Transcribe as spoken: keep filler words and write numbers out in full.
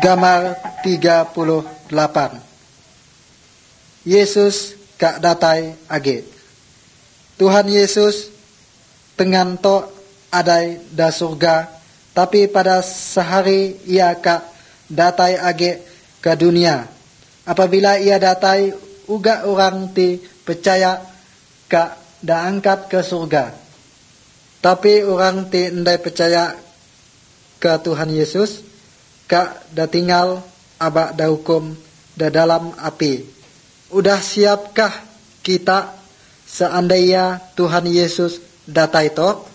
Gambar tiga puluh delapan. Yesus kak datai age. Tuhan Yesus tengan to adai da surga, tapi pada sehari ia kak datai age ke dunia. Apabila ia datai, uga orang ti percaya kak da angkat ke surga. Tapi orang ti ndai percaya ke Tuhan Yesus, kak da tinggal abak da hukum da dalam api. Udah siapkah kita seandainya Tuhan Yesus datai to?